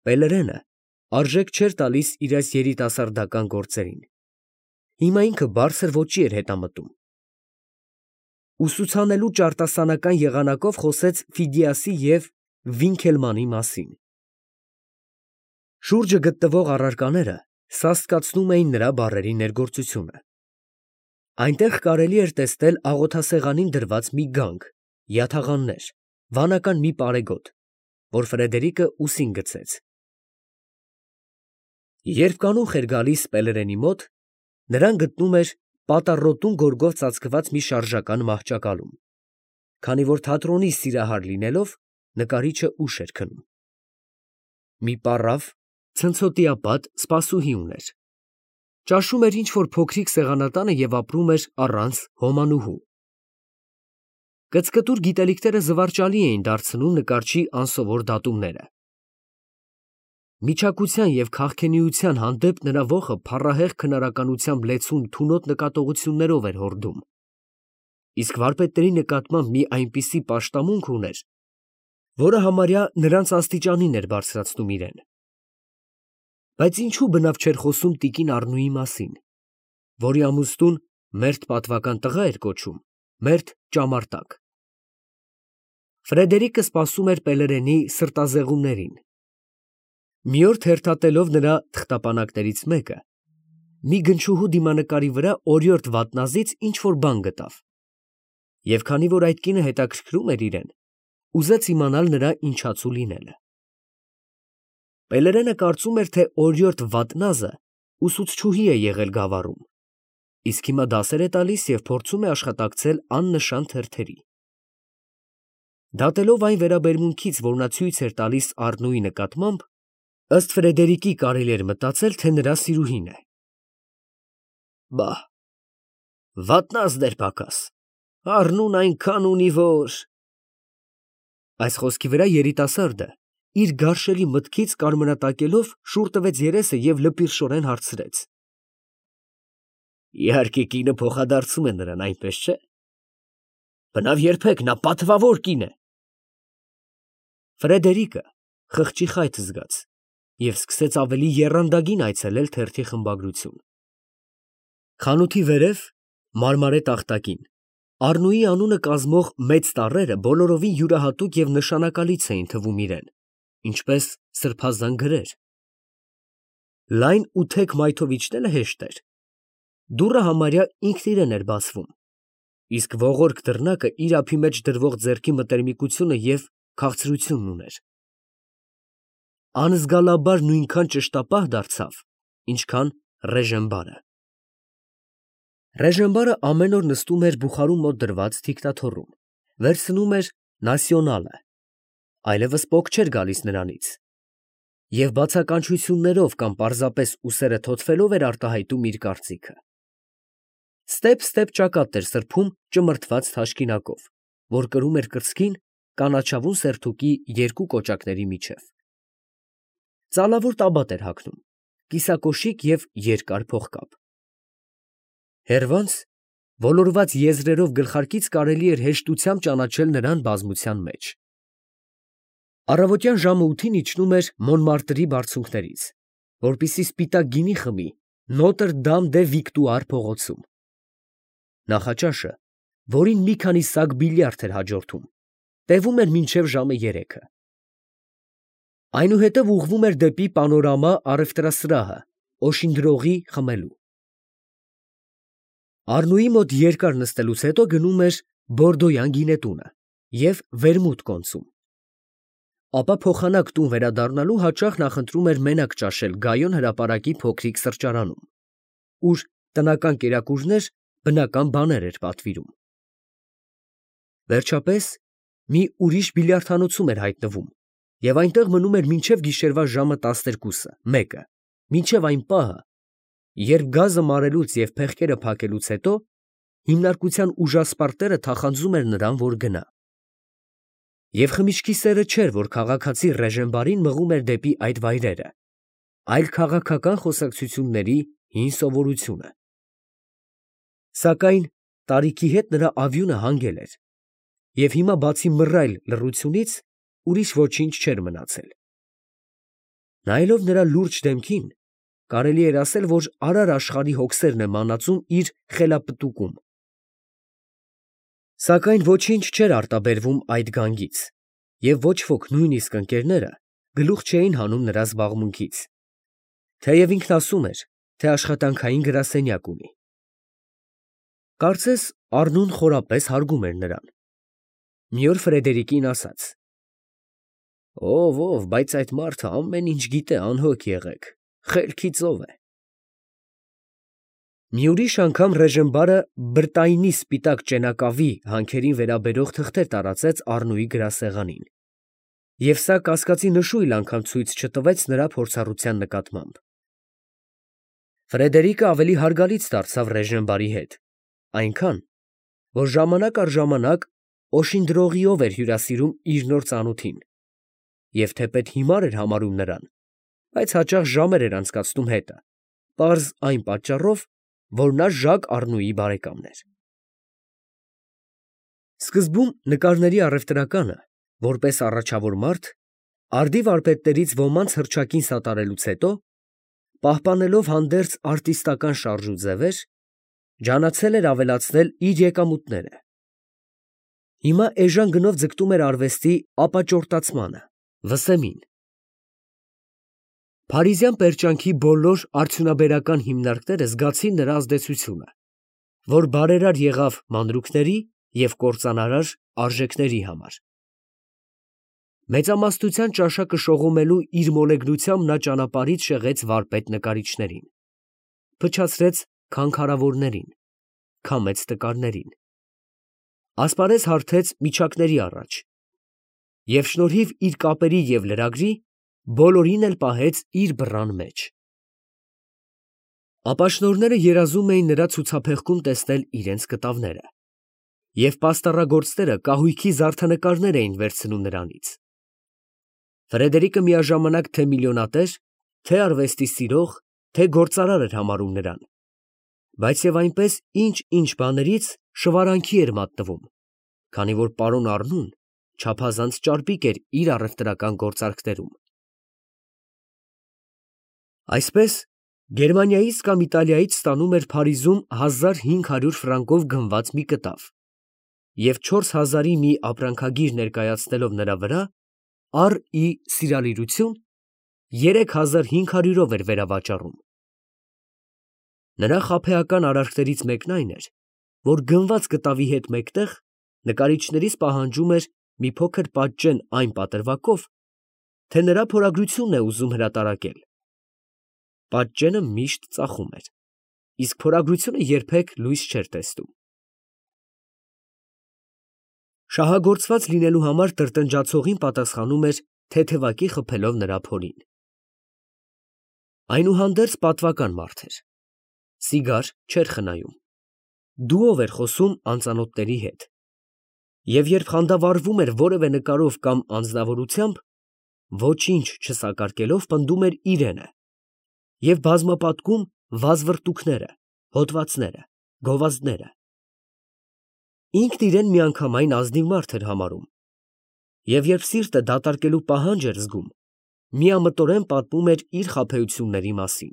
Պելերենը արժեք չէր տալիս իր այս երիտասարդական գործերին։ Հիմա ինքը բարձր ոճի էր հետամտում։ Ուսուցանելու ճարտասանական եղանակով խոսեց Ֆիդիասի և Վինքելմանի մասին։ Շուրջը գտնվող առարկաները սաստկացնում էին նրա բառերի ներգործությունը։ Այնտեղ կարելի էր տեսնել աղոթասեղանին դրված մի գանք, յաթաղաններ, վանական մի պարեգոտ, որ Ֆրեդերիկը ուսին գցեց։ Երբ կանուխ էր գալիս Պելերենի մոտ, նրան գտնում էր պատառոտուն գորգով ծածկված մի շարժական մահճակալում, քանի որ թատրոնի սիրահար լինելով, նկարիչը ուշ էր քնում։ Մի պառավ, ցնցոտիապատ սպասուհի ուներ։ Ճաշում էր ինչ-որ փոքրիկ սեղանատանը և ապրում էր առանց հոմանուհու։ Կծկտուր գիտելիքները զվարճալի էին դարձնում նկարչի անսովոր դատումները։ Միջակության և քաղքենիության հանդեպ նրա ոխը փառահեղ քնարականությամբ լեցուն թունոտ նկատողություններով էր հորդում, իսկ վարպետների նկատմամբ մի այնպիսի պաշտամունք ուներ, որը համարյա նրանց աստիճանին էր բարձրացնում իրեն։ Բայց ինչու բնավ չէր խոսում տիկին Առնուի մասին, որի ամուսնուն մերթ պատվական տղա էր կոչում, մերթ ճամարտակ։ Ֆրեդերիկը սպասում էր Պելերենի սրտազեղումներին։ Մի օր թերթատելով նրա թղթապանակներից մեկը, մի գնչուհու դիմանկարի վրա օրիորդ վատնազից ինչ-որ բան գտավ, և քանի որ այդ կինը հետաքրքրում էր իրեն, ուզեց իմանալ նրա ինչացու լինելը։ Պելերենը կարծում էր, թե օրիորդ վատնազը ուսուցչուհի է եղել Գավառում, իսկ հիմա դասեր է տալիս և փորձում է աշխատակցել աննշան թերթերի։ Դատելով այն վերաբերմունքից, որ նա ցույց էր տալիս Առնուի նկատմամբ, ըստ Ֆրեդերիկի կարելի էր մտածել, թե նրա սիրուհին է։ Բա՛հ, վատնազն էր պակաս, Առնուն այնքան ունի, որ… Այս խոսքի վրա երիտասարդը իր գարշելի մտքից կարմրատակելով շուռ տվեց երեսը և լպիրշորեն հարցրեց. Իհարկե կինը փոխադարձում է նրան, այնպես չէ՞։ Բնավ երբեք նա պատվավոր կին է։ Ֆրեդերիկը խղճի խայթ զգաց և սկսեց ավելի եռանդագին այցելել թերթի խմբագրություն։ Խանութի վերև, մարմարե տախտակին, Առնուի անունը կազմող մեծ տառերը բոլորովին յուրահատուկ և նշանակալից էին թվում իրեն, ինչպես սրբազան գրեր։ Լայն ու թեք մայթով իջնելը հեշտ էր։ Դուռը համարյա ինքն իրեն էր բացվում, իսկ ողորկ դռնակը իր ափի մեջ դրվող ձեռքի մտերմիկությունը և քաղցրությունն ուներ։ Անզգալաբար նույնքան ճշտապահ դարձավ, ինչքան Ռեժենբարը։ Ռեժենբարը ամեն օր նստում էր բուխարու մոտ դրված թիկնաթոռում, վերցնում էր «Նասիոնալը», այլևս պոկ չէր գալիս նրանից, և բացականչություններով կամ պարզապես ուսերը թոթվելով էր արտահայտում իր կարծիքը։ Ստեպ ճակատ էր սրբում ճմրթված թաշկինակով, որ կրում էր կրծքին կանաչավուն սերթուկի երկու կոճակների միջև։ Ծալավոր տաբատ էր հագնում, կիսակոշիկ և երկար փողկապ։ Հեռվանց, ոլորված եզրերով գլխարկից կարելի էր հեշտությամբ ճանաչել նրան բազմության մեջ։ Առավոտյան ժամը 8-ին իջնում էր Մոնմարտրի բարձունքներից, որպեսզի սպիտակ գինի խմի Նոտր Դամ դե Վիկտուար փողոցում։ Նախաճաշը, որին մի քանի սակ բիլիարդ էր հաջորդում, տևում էր մինչև ժամը 3-ը։ Այնուհետև ուղղվում էր դեպի Պանորամա առևտրասրահը օշինդրողի խմելու։ Առնուի մոտ երկար նստելուց հետո գնում էր Բորդոյան գինետունը և վերմուտ կոնսում։ Ապա փոխանակ տուն վերադառնալու հաճախ նախընտրում էր մենակ ճաշել Գայոն հրապարակի փոքրիկ սրճարանում, ուր տնական կերակուրներ, բնական բաներ էր պատվիրում։ Վերջապես մի ուրիշ բիլիարդհանոցում էր հայտնվում և այնտեղ մնում էր մինչև գիշերվա ժամը 12-ը, 1-ը, մինչև այն պահը, երբ գազը մարելուց և փեղկերը փակելուց հետո հիմնարկության ուժասպառ տերը թախանձում էր նրան, որ գնա։ Եվ խմիչքի սերը չէր, որ քաղաքացի Ռեժենբարին մղում էր դեպի այդ վայրերը, այլ քաղաքական խոսակցությունների հին սովորությունը։ Սակայն տարիքի հետ նրա ավյունը հանգել էր, և հիմա բացի մռայլ լռությունից ուրիշ ոչինչ չէր մնացել։ Նայելով նրա լուրջ դեմքին, կարելի էր ասել, որ արար աշխարհի հոգսերն է մանածում իր խելապտուկում։ Սակայն ոչինչ չէր արտաբերվում այդ գանգից, և ոչ ոք, նույնիսկ ընկերները, գլուխ չէին հանում նրա զբաղմունքից, թեև ինքն ասում էր, թե աշխատանքային գրասենյակ ունի։ Կարծես Առնուն խորապես հարգում էր նրան։ Մի օր Ֆրեդերիկին ասաց. «Ով, բայց այդ մարդը ամեն ինչ գիտե, անհոգ եղեք, խելքի ծով է»։ Մի ուրիշ անգամ Ռեժենբարը բրտայինի սպիտակ ճենակավի հանքերին վերաբերող թղթեր տարածեց Առնուի գրասեղանին, և սա կասկածի նշույլ անգամ ցույց չտվեց նրա փորձառության նկատմամբ։ Ֆրեդերիկը ավելի հարգալից դարձավ Ռեժենբարի հետ, այնքան, որ ժամանակ առ ժամանակ օշինդրողիով էր հյուրասիրում իր նոր ծանոթին, և թեպետ հիմար էր համարում նրան, բայց հաճախ ժամեր էր անցկացնում հետը, պարզ այն պատճառով, որ նա Ժակ Առնուի բարեկամն էր։ Սկզբում նկարների առևտրականը, որպես առաջավոր մարդ, արդի վարպետներից ոմանց հռչակին սատարելուց հետո, պահպանելով հանդերձ արտիստական շարժ ու ձևեր, ջանացել էր ավելացնել իր եկամուտները։ Հիմա էժան գնով ձգտում էր արվեստի ապաճորտացմանը, վսեմին։ Փարիզյան պերճանքի բոլոր արդյունաբերական հիմնարկները զգացին նրա ազդեցությունը, որ բարերար եղավ մանրուքների և կործանարար արժեքների համար։ Մեծամասնության ճաշակը շողոմելու իր մոլեգնությամբ նա ճանապարհից շեղեց վարպետ նկարիչներին, փչացրեց քանքարավորներին, քամեց տկարներին, ասպարեզ հարթեց միջակների առաջ և շնորհիվ իր կապերի և լրագրի բոլորին էլ պահեց իր բռան մեջ։ Ապաշնորհները երազում էին նրա ցուցափեղկում տեսնել իրենց կտավները, և պաստառագործները կահույքի զարդանկարներ էին վերցնում նրանից։ Ֆրեդերիկը միաժամանակ թե միլիոնատեր, թե արվեստի սիրող, թե գործարար էր համարում նրան, բայց և այնպես ինչ բաներից շվարանքի էր մատնվում, քանի որ պարոն Առնուն չափազանց ճարպիկ էր իր առևտրական գործարքներում։ Այսպես, Գերմանիայից կամ Իտալիայից ստանում էր Փարիզում 1500 ֆրանկով գնված մի կտավ և 4000-ի մի ապրանքագիր ներկայացնելով նրա վրա, առ ի սիրալիրություն, 3500-ով էր վերավաճառում։ Նրա խաբեական արարքներից մեկն այն էր, որ գնված կտավի հետ մեկտեղ նկարիչներից պահանջում էր մի փոքր պատճեն այն պատրվակով, թե նրա փորագրությունն է ուզում հրատարակել։ Պատճենը միշտ ծախում էր, իսկ փորագրությունը երբեք լույս չէր տեսնում։ Շահագործված լինելու համար տրտնջացողին պատասխանում էր թեթևակի խփելով նրա փորին։ Այնուհանդերձ պատվական մարդ էր, սիգար չէր խնայում, դուով էր խոսում անծանոթների հետ, և երբ խանդավառվում էր որևէ նկարով կամ անձնավորությամբ, ոչինչ չսակարկելով պնդում էր իրենը և բազմապատկում վազվռտուքները, հոդվածները, գովազդները։ Ինքն իրեն միանգամայն ազնիվ մարդ էր համարում, և երբ սիրտը դատարկելու պահանջ էր զգում, միամտորեն պատմում էր իր խաբեությունների մասին։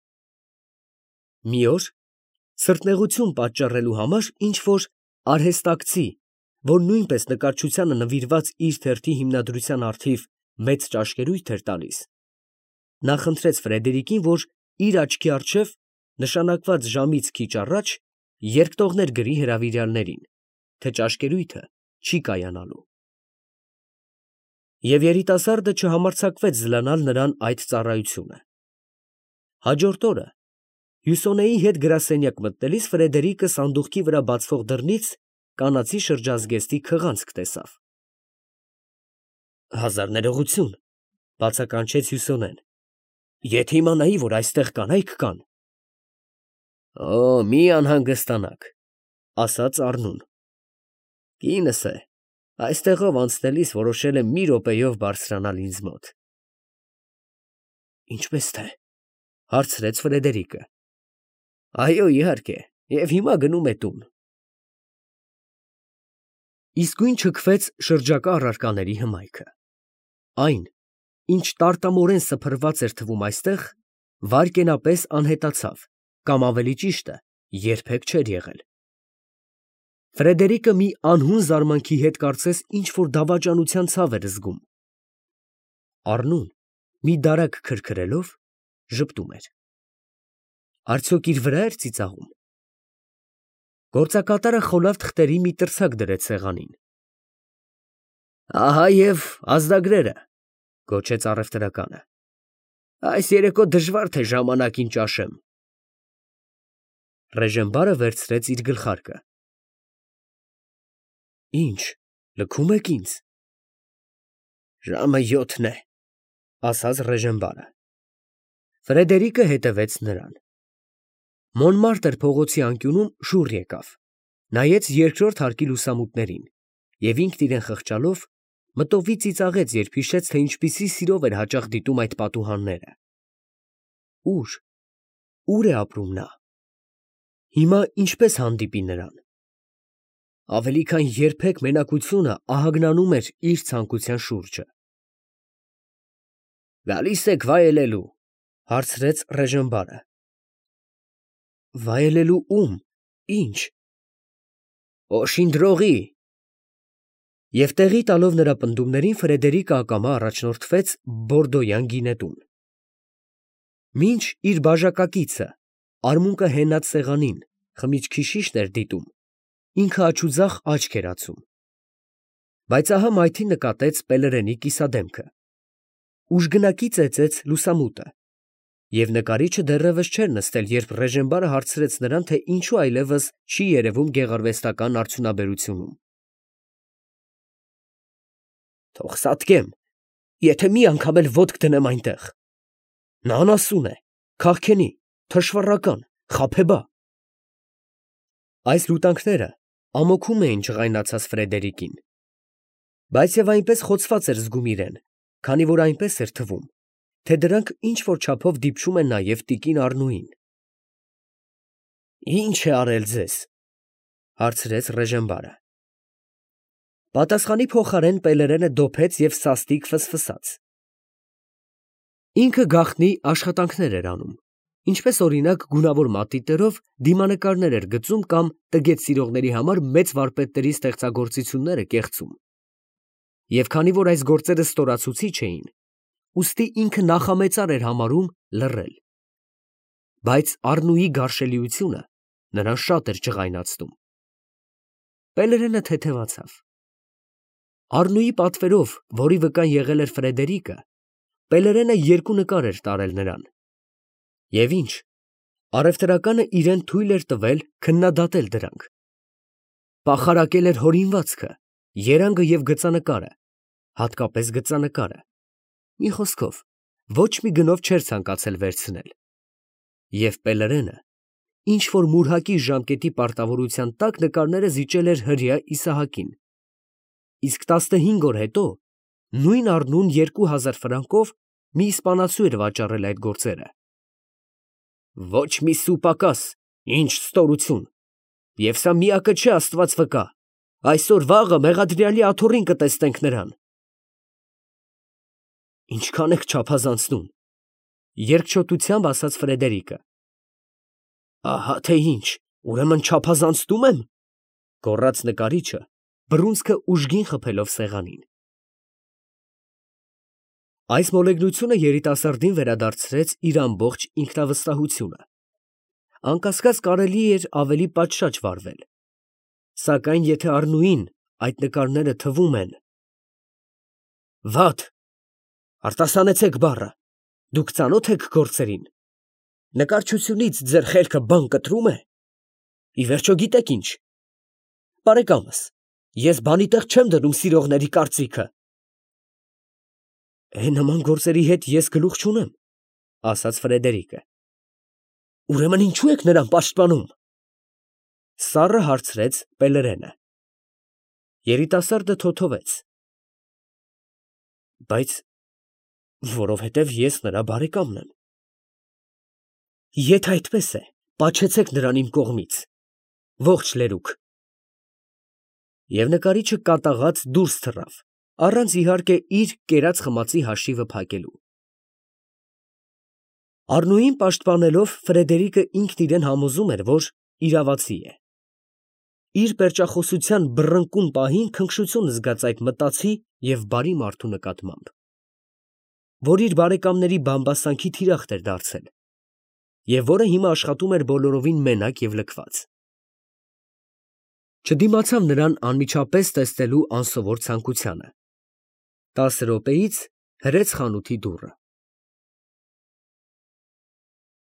Մի օր, սրտնեղություն պատճառելու համար ինչ-որ արհեստակցի, որ նույնպես նկարչությանը նվիրված իր թերթի հիմնադրության առթիվ մեծ ճաշկերույթ էր տալիս, նա խնդրեց Ֆրեդերիկին, որ իր աչքի առջև նշանակված ժամից քիչ առաջ երկտողներ գրի հրավիրյալներին, թե ճաշկերույթը չի կայանալու։ Եվ երիտասարդը չհամարձակվեց զլանալ նրան այդ ծառայությունը։ Հաջորդ օրը Հյուսոնեի հետ գրասենյակ մտնելիս Ֆրեդերիկը սանդուղքի վրա բացվող դռնից կանացի շրջազգեստի քղանցք տեսավ։ «Հազար ներողություն», բացականչեց Հյուսոնեն, «եթե իմանայի, որ այստեղ կանայք կան»։ «Օ, մի անհանգստանաք», ասաց Առնուն, «կինս է, այստեղով անցնելիս որոշել է մի րոպեով բարձրանալ ինձ մոտ»։ «Ինչպե՞ս թե», հարցրեց Ֆրեդերիկը։ «Այո, իհարկե, և հիմա գնում է տուն»։ Իսկույն չքվեց շրջակա առարկաների հմայքը։ Այն, ինչ տարտամորեն սփռված էր թվում այստեղ, վայրկենապես անհետացավ, կամ ավելի ճիշտը, երբեք չէր եղել։ Ֆրեդերիկը մի անհուն զարմանքի հետ կարծես ինչ-որ դավաճանության ցավ էր զգում։ Առնուն, մի դարակ քրքրելով, ժպտում էր։ Արդյոք իր վրա էր ծիծաղում։ Գործակատարը խոլավ թղթերի մի տրցակ դրեց սեղանին։ Ահա և ազդագրերը, գոչեց առևտրականը։ Այս երեկո դժվար թե ժամանակին ճաշեմ։ Ռեժենբարը վերցրեց իր գլխարկը։ Ինչ, լքում եք ինձ։ Ժամը 7-ն է, ասաց Ռեժենբարը։ Ֆրեդերիկը հետևեց նրան։ Մոնմարտր փողոցի անկյունում շուռ եկավ, նայեց երկրորդ հարկի լուսամուտներին և ինքն իրեն խղճալով մտովի ծիծաղեց, երբ հիշեց, թե ինչպիսի սիրով էր հաճախ դիտում այդ պատուհանները։ Ուր է ապրում նա։ Հիմա ինչպես հանդիպի նրան։ Ավելի քան երբեք մենակությունը ահագնանում էր իր ցանկության շուրջը։ Գալի՞ս եք վայելելու, հարցրեց Ռեժենբարը։ Վայելելու ում, ինչ։ Օշինդրողի։ Եվ տեղի տալով նրա պնդումներին, Ֆրեդերիկը ակամա առաջնորդվեց բորդոյան գինետուն։ Մինչ իր բաժակակիցը, արմունկը հենած սեղանին, խմիչքի շիշն էր դիտում, ինքը աջուձախ աչք էր ածում։ Բայց ահա մայթին նկատեց Պելերենի կիսադեմքը։ Ուժգնակի ծեծեց լուսամուտը, և նկարիչը դեռևս չէր նստել, երբ Ռեժենբարը հարցրեց նրան, թե ինչու այլևս չի երևում գեղարվեստական արդյունաբերությունում։ Թող սատկեմ, եթե մի անգամ էլ ոտք դնեմ այնտեղ։ Նա անասուն է, քահքենի, թշվառական, խաբեբա։ Այս լուտանքները ամոքում էին ջղայնացած Ֆրեդերիկին, բայց և այնպես խոցված էր զգում իրեն, քանի որ այնպես էր թվում, թե դրանք ինչ֊որ չափով դիպչում են նաև տիկին Առնուին։ Ի՞նչ է արել ձեզ, հարցրեց Ռեժենբարը։ Պատասխանի փոխարեն Պելերենը դոփեց և սաստիկ ֆսֆսաց։ Ինքը գաղտնի աշխատանքներ էր անում, ինչպես օրինակ գունավոր մատիտներով դիմանկարներ էր գծում կամ տգետ սիրողների համար մեծ վարպետների ստեղծագործությունները կեղծում։ Եվ քանի որ այս գործերը ստորացուցիչ էին, ուստի ինքը նախամեծար էր համարում լռել։ Բայց Առնուի գարշելիությունը նրան շատ էր ջղայնացնում։ Պելերենը թեթևացավ։ Առնուի պատվերով, որի վկան եղել էր Ֆրեդերիկը, Պելերենը երկու նկար էր տարել նրան։ Եվ ինչ, առևտրականը իրեն թույլ էր տվել քննադատել դրանք։ Պախարակել էր հորինվածքը, երանգը և գծանկարը, հատկապես գծանկարը։ Մի խոսքով, ոչ մի գնով չէր ցանկացել վերցնել։ Եվ Պելերենը ինչ-որ մուրհակի ժամկետի պարտավորության տակ նկարները զիջել էր հրեա Իսահակին, իսկ 15 օր հետո նույն Առնուն 2000 ֆրանկով մի իսպանացու էր վաճառել այդ գործերը։ Ոչ մի սու պակաս, ինչ ստորություն, և սա միակը չէ, Աստված վկա, այսօր֊վաղը մեղադրյալի աթոռին կտեսնենք նրան։ Ինչքան եք չափազանցնում, երկչոտությամբ ասաց Ֆրեդերիկը։ Ահա թե ինչ, ուրեմն չափազանցնում եմ, գոռաց նկարիչը, բռունցքը ուժգին խփելով սեղանին։ Այս մոլեգնությունը երիտասարդին վերադարձրեց իր ամբողջ ինքնավստահությունը։ Անկասկած կարելի էր ավելի պատշաճ վարվել, սակայն եթե Առնուին այդ նկարները թվում են… Վատ, արտասանեցեք բառը, դուք ծանո՞թ եք գործերին, նկարչությունից ձեր խելքը բան կտրում է։ Ի վերջո գիտեք ինչ, բարեկամս, ես բանի տեղ չեմ դնում սիրողների կարծիքը։ Նման գործերի հետ ես գլուխ չունեմ, ասաց Ֆրեդերիկը։ Ուրեմն ինչու եք նրան պաշտպանում, սառը հարցրեց Պելերենը։ Երիտասարդը թոթվեց։ Բայց որովհետև ես նրա բարեկամն եմ։ Եթե այդպես է, պաչեցեք նրան իմ կողմից, ողջ լերուկ։ Եվ նկարիչը կատաղած դուրս թռավ, առանց իհարկե իր կերած խմածի հաշիվը փակելու։ Առնուին պաշտպանելով Ֆրեդերիկը ինքն իրեն համոզում էր, որ իրավացի է։ Իր պերճախոսության բռնկուն պահին քնքշություն զգաց այդ մտածի և բարի մարդու նկատմամբ, որ իր բարեկամների բամբասանքի թիրախ էր դարձել և որը հիմա աշխատում էր բոլորովին մենակ և լքված։ Չդիմացավ նրան անմիջապես տեսնելու անսովոր ցանկությանը։ 10 րոպեից հրեց խանութի դուռը։